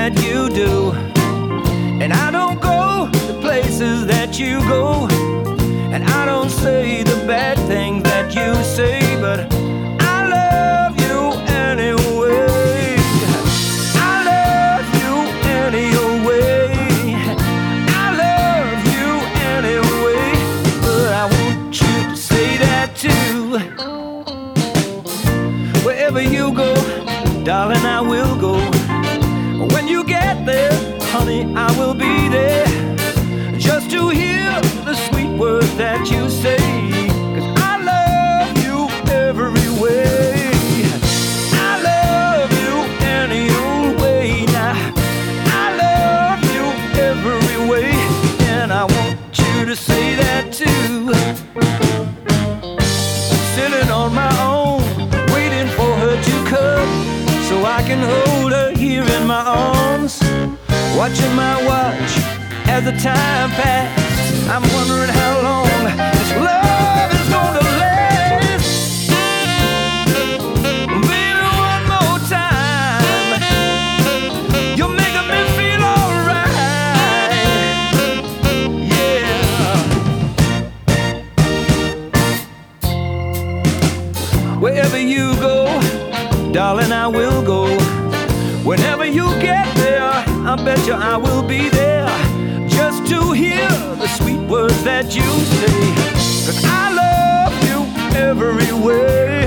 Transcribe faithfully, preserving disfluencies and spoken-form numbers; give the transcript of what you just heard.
that you do. And I don't go the places that you go, and I don't say the bad things that you say, but I love you anyway. I love you anyway. I love you anyway. But I want you to say that too. Wherever you go, darling, I will go. When you get there, honey, I will be there, just to hear the sweet words that you say. 'Cause I love you every way. I love you any old way. Now I love you every way, and I want you to say that too. Sitting on my own, waiting for her to come, so I can hold her here in my arms, watching my watch as the time passes. I'm wondering how long this love is gonna last. Baby, one more time, you're making me feel alright. Yeah. Wherever you go, darling, I will go. Whenever you get there, I bet you I will be there, just to hear the sweet words that you say. 'Cause I love you every way.